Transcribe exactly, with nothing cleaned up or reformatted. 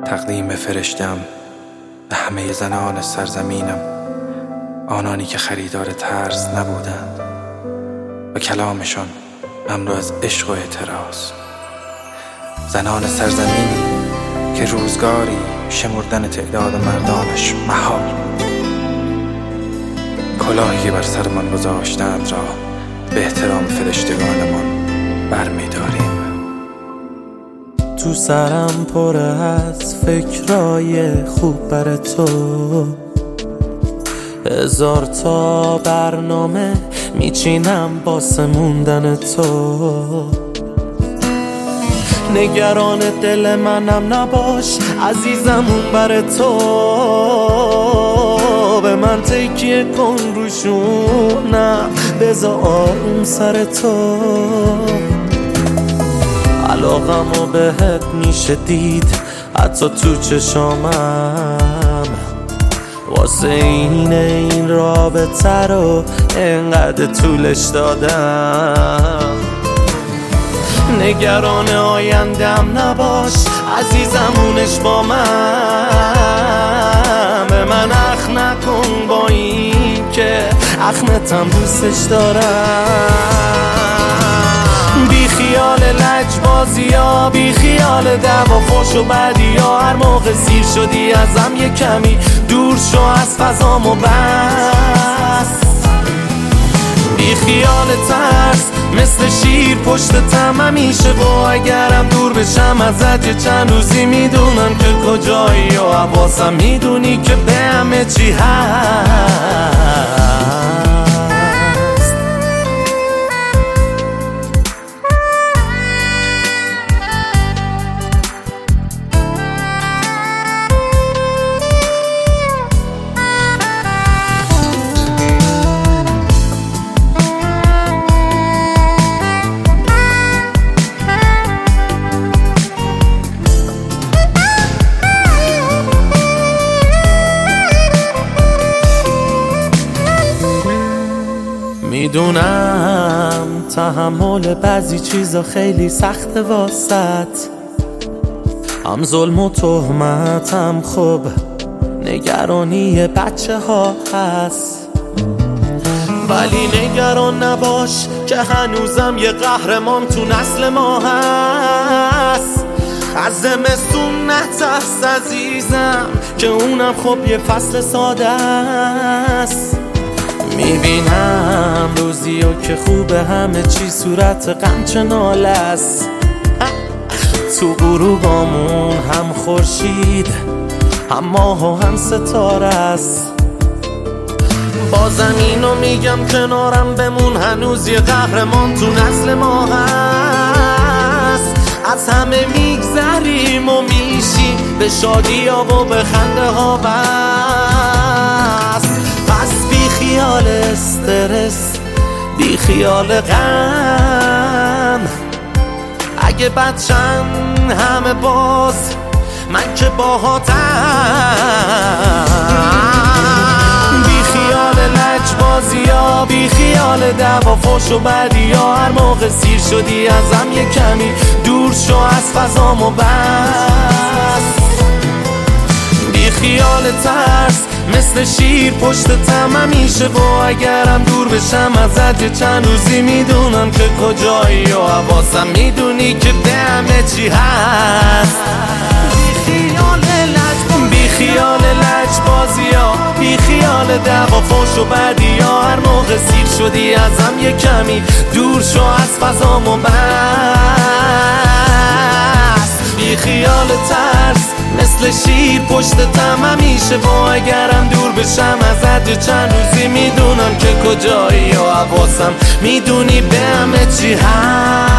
تقدیم فرشتم به همه زنان سرزمینم، آنانی که خریدار ترس نبودند و کلامشان مملو از عشق و اعتراض. زنان سرزمینی که روزگاری شمردن تعداد مردانش محال، کلاهی بر سرمان گذاشتند را به احترام فرشتگانمان برمی‌داریم. تو سرم پره از فکرای خوب بر تو، هزار تا برنامه میچینم باسه موندن تو. نگران دل منم نباش عزیزم، اون بر تو. به من تکیه کن روشونم، بذار آروم سر تو. علاقمو بهت میشه دید حتی تو چشامم، واسه اینه این رابطه رو انقدر طولش دادم. نگران آیندم نباش عزیزم، اونش با من. به من اخ نکن با این که اخمتم دوستش دارم. بی خیال لجبازی ها، بی خیال دعوا فحش و بدی ها. هر موقع سیر شدی ازم یه کمی دور شو از فضامو بس. بی خیال ترس مثل شیر پشت تم همیشه، و اگرم دور بشم ازت یه چند روزی میدونم که کجایی و حواسم میدونی که به همه چی هست. میدونم تحمل بعضی چیزا خیلی سخته واسط، هم ظلم و تهمت هم خب نگرانی بچه ها هست. ولی نگران نباش که هنوزم یه قهرمان تو نسل ما هست. از زمستون نترس عزیزم که اونم خب یه فصل ساده است. میبینم روزی و که خوبه همه چی صورت غم چه ناله است. تو غروبامون هم خورشید هم ماه و هم ستاره است. بازم اینو میگم کنارم بمون، هنوز یه قهرمان تو نسل ما هست. از همه میگذریم و میشیم به شادی ها و به خنده ها بس. بی خیال استرس، بی خیال غم. اگه بچن همه باز من که باهاتم. بی خیال لجبازی ها، بی خیال دعوا فحش و بدی ها. هر موقع سیر شدی ازم یه کمی دور شو از فضامو بس. بی خیال ترس مثل شیر پشت تم همیشه، و اگرم دور بشم ازت یه چند روزی میدونم که کجایی و حواسم میدونی که به همه چی هست. بی خیال لجبازی ها، بی خیال دعوا فحش و بدی ها. هر موقع سیر شدی ازم یه کمی دور شو از فضامو بس. بی خیال ترس مثل شیر پشت تم همیشه، و اگرم دور بشم ازت یه چند روزی میدونم که کجایی و حواسم میدونی به همه چی هست.